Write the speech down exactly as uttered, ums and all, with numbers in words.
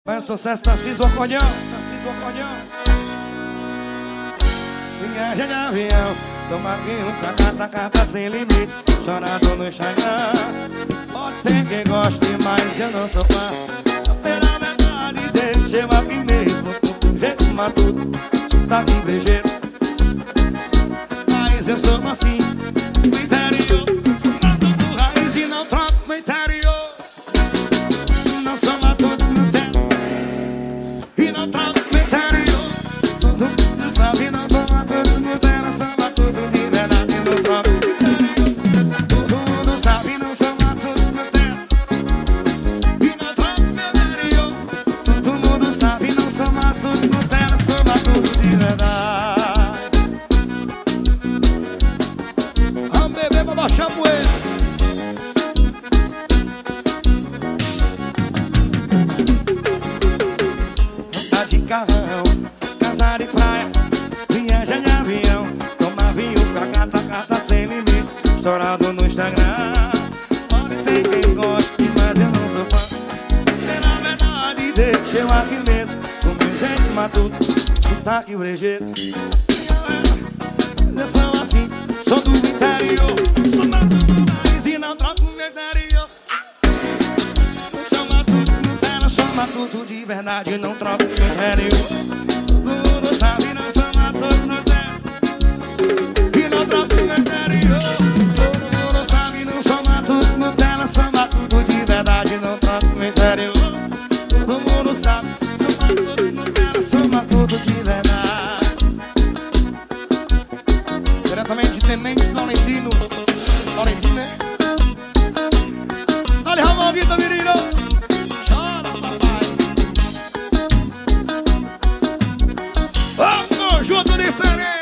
Mas o sucesso tá Cis Orconhão, tá Cis Orconhão. Viagem de avião, toma vinho, cacata, carta sem limite, chorado no Instagram. Pode ter quem goste, mas eu não sou fã. Pela verdade, deixa eu aqui mesmo, com um jeito matuto, sotaque brejeiro. Mas eu sou assim, no interior, sou matuto raiz e não troco no interior. Não sou matuto no tempo e não troco no interior. Todo mundo sabe, não sou matuto no terra, sou matuto de verdade, não troco no interior. Todo mundo sabe, não sou matuto no terra e não troco no interior. Todo mundo sabe, não sou matuto no terra, sou matuto de verdade. Vamos beber pra baixar a poeira. De carrão, casar de praia, viagem de avião, tomar vinho, cacata, carta sem limite, estourado no Instagram. Pode ter quem goste, mas eu não sou fã. Pela verdade, deixa eu aqui mesmo, com meu jeito matuto, sotaque brejeiro. Eu sou assim, sou do interior, sou matuto raiz e não troco no interior. Sou matuto no terra, sou matuto de verdade, não troco no interior. Todo mundo sabe, não sou matuto no terra e não troco no interior. Todo mundo sabe, não sou matuto no terra, sou matuto de verdade, não troco no interior. Todo mundo sabe, sou matuto no terra, sou matuto de verdade. Diretamente de Tenente Laurentino, Laurentino, né? Dale, Ramon Guita, menino! Chora, papai! Vamos junto diferente!